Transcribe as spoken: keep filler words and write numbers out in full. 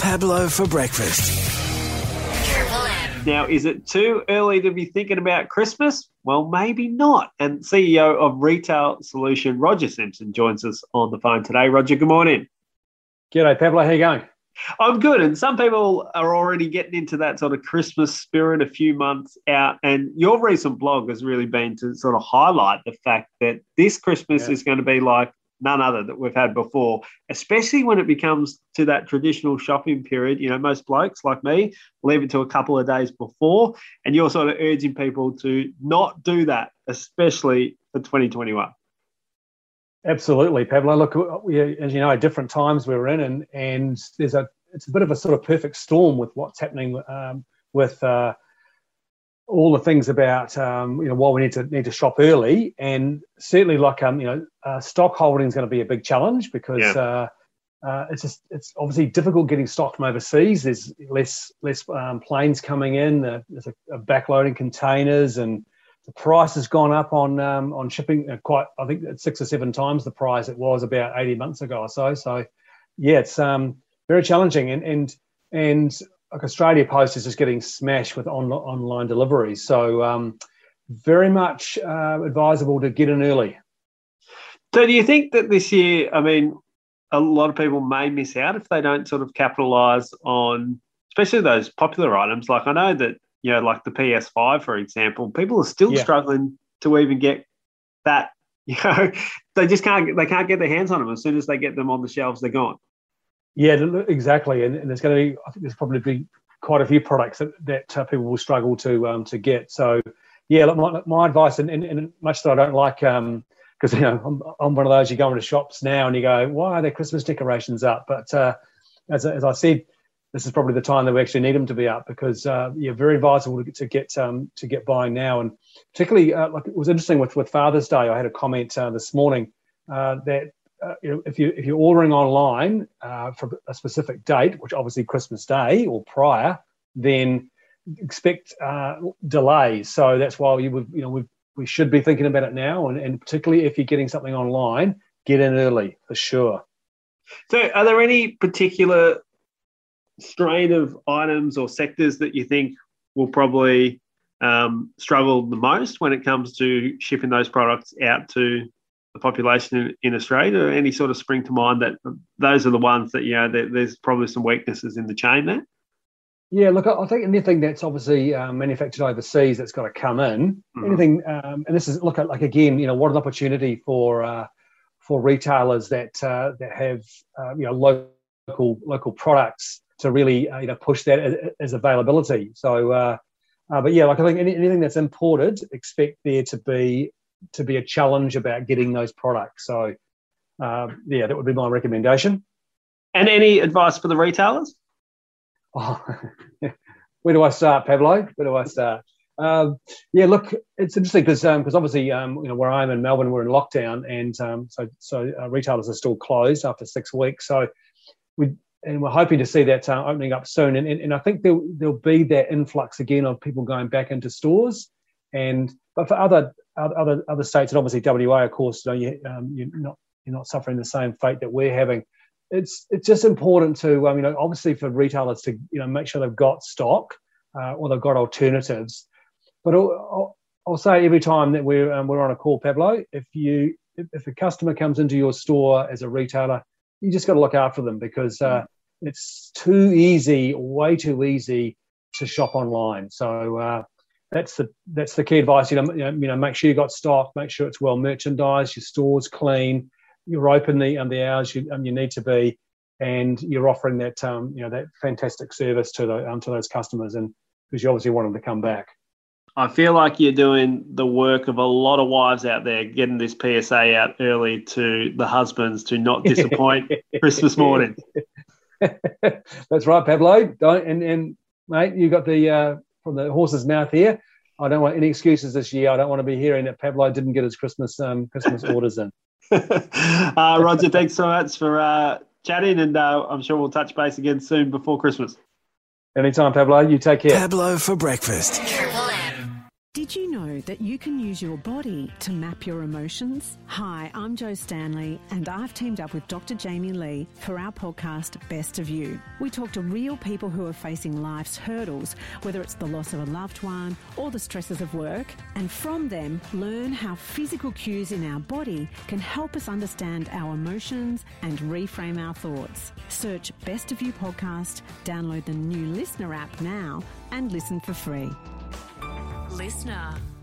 Pablo for breakfast. Now, is it too early to be thinking about Christmas? Well, maybe not. And C E O of Retail Solution, Roger Simpson, joins us on the phone today. Roger, good morning. G'day, Pablo. How you going? I'm good. And some people are already getting into that sort of Christmas spirit a few months out. And your recent blog has really been to sort of highlight the fact that this Christmas Yeah. is going to be like none other that we've had before, especially when it becomes to that traditional shopping period. You know, most blokes like me leave it to a couple of days before, and you're sort of urging people to not do that, especially for twenty twenty-one. Absolutely, Pablo. Look, we, as you know, different times we're in, and and there's a it's a bit of a sort of perfect storm with what's happening um, with uh, all the things about um, you know why we need to need to shop early, and certainly like um you know uh, stock holding is going to be a big challenge because Yeah. uh, uh, it's just it's obviously difficult getting stock from overseas. There's less less um, planes coming in. Uh, there's a, a backloading containers, and the price has gone up on um, on shipping uh, quite. I think it's six or seven times the price it was about eighteen months ago or so. So yeah, it's um very challenging, and and and. Like Australia Post is just getting smashed with on, online deliveries. So um, very much uh, advisable to get in early. So do you think that this year, I mean, a lot of people may miss out if they don't sort of capitalise on, especially those popular items? Like I know that, you know, like the P S five, for example, people are still Yeah. struggling to even get that, you know, they just can't, they can't get their hands on them. As soon as they get them on the shelves, they're gone. Yeah, exactly. And, and there's going to be, I think there's probably be quite a few products that, that uh, people will struggle to um, to get. So, yeah, look, my, my advice, and, and, and much that I don't like, because, um, you know, I'm, I'm one of those, you go into shops now and you go, why are there Christmas decorations up? But uh, as, as I said, this is probably the time that we actually need them to be up because, uh, yeah, very advisable to get to get, um, to get buying now. And particularly, uh, like it was interesting with, with Father's Day, I had a comment uh, this morning uh, that, Uh, you know, if you if you're ordering online uh, for a specific date, which obviously Christmas Day or prior, then expect uh, delays. So that's why you would you know we we should be thinking about it now, and, and particularly if you're getting something online, get in early for sure. So are there any particular strain of items or sectors that you think will probably um, struggle the most when it comes to shipping those products out to the population in, in Australia? Or any sort of spring to mind that those are the ones that, you know, there, there's probably some weaknesses in the chain there? Yeah, look, I think anything that's obviously um, manufactured overseas that's got to come in, Mhm. anything, um, and this is look at like again, you know, what an opportunity for uh, for retailers that uh, that have uh, you know local local products to really uh, you know push that as, as availability. So, uh, uh, but yeah, like I think any, anything that's imported, expect there to be to be a challenge about getting those products. So, uh, yeah, that would be my recommendation. And any advice for the retailers? Oh, where do I start, Pablo? Where do I start? Um, yeah, look, it's interesting because because um, obviously um, you know where I am in Melbourne, we're in lockdown, and um, so so uh, retailers are still closed after six weeks. So we and we're hoping to see that uh, opening up soon, and, and and I think there'll there'll be that influx again of people going back into stores, and but for other other other states, and obviously W A, of course, you know, you, um, you're not you're not suffering the same fate that we're having. It's it's just important to um, you know obviously for retailers to you know make sure they've got stock uh, or they've got alternatives. But I'll, I'll, I'll say every time that we're um, we're on a call, Pablo, if you if, if a customer comes into your store as a retailer, you just got to look after them because uh, it's too easy, way too easy to shop online. So uh, that's the that's the key advice. You know, you know, you know, make sure you got stock, make sure it's well merchandised, your store's clean. You're open the um, the hours you um, you need to be, and you're offering that um you know that fantastic service to the um to those customers, and because you obviously want them to come back. I feel like you're doing the work of a lot of wives out there, getting this P S A out early to the husbands to not disappoint Christmas morning. That's right, Pablo. Don't and and mate, you got the uh, from the horse's mouth here. I don't want any excuses this year. I don't want to be hearing that Pablo didn't get his Christmas um Christmas orders in. uh, Roger, thanks so much for uh, chatting, and uh, I'm sure we'll touch base again soon before Christmas. Anytime, Pablo. You take care. Pablo for breakfast. Did you know that you can use your body to map your emotions? Hi, I'm Jo Stanley, and I've teamed up with Doctor Jamie Lee for our podcast, Best of You. We talk to real people who are facing life's hurdles, whether it's the loss of a loved one or the stresses of work, and from them learn how physical cues in our body can help us understand our emotions and reframe our thoughts. Search Best of You podcast, download the new Listener app now, and listen for free. Listener.